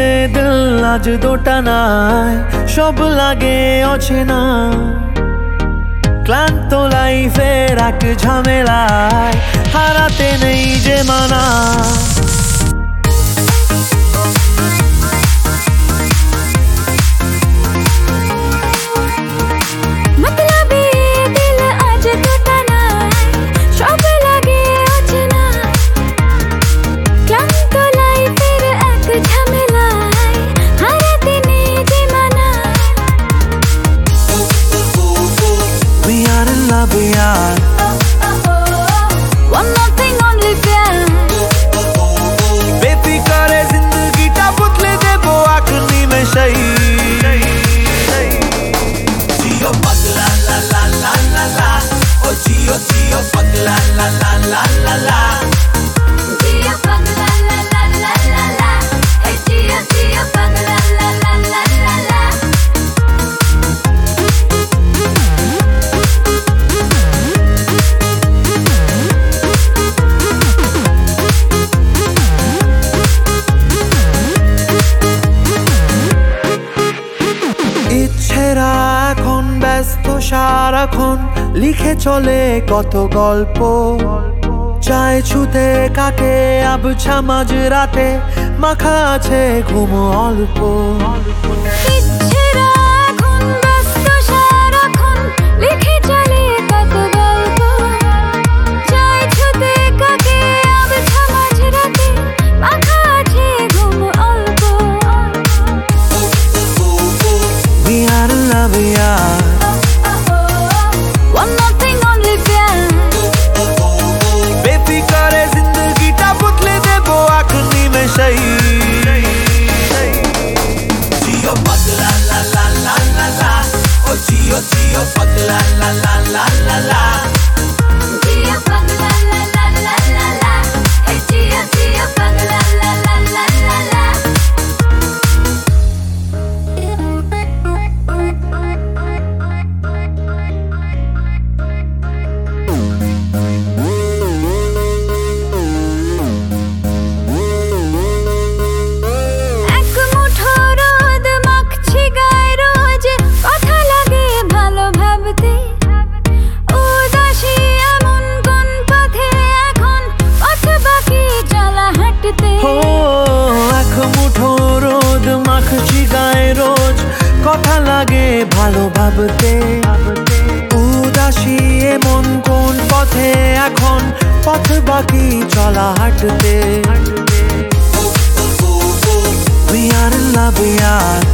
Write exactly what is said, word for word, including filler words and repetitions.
দিল আজ দোটানায়, সব লাগে অচেনা। ক্লান্ত লাইফের এক ঝামেলায় হারাতে নেই যে মানা। We are one nothing only प्यार। बेफिक्र है जिंदगी टा बदले देबो आखनी में सही। जियो पगला ला ला ला ला ला, ओ जियो जियो पगला ला ला ला ला ला, जियो पगला ला ला ला ला ला, ए जियो जियो पगला ला ला ला ला ला। ইচ্ছেরা এখন ব্যস্ত সারাক্ষণ, লিখে চলে কত গল্প। চায় ছুতে কাটে আবছা মাঝ রাতে, মাখা আছে ঘুম অল্প। ইচ্ছেরা এখন ব্যস্ত সারাক্ষণ, লিখে চলে কত গল্প। চায় ছুতে কাটে আবছা মাঝ রাতে, মাখা আছে ঘুম অল্প। We are in love, we are one nothing only प्यार। बेफिक्र है जिंदगी टा बदले देबो आखनी में सही। जियो पगला ला ला ला ला ला, ओ जियो जियो पगला ला ला ला ला ला, जियो पगला ला ला ला ला ला, ए जियो जियो पगला ला ला ला ला ला। কথা লাগে ভালো ভাবতে, উদাসী এমন কোন পথে এখন, পথ বাকি চলা হাঁটতে। We are in love, we are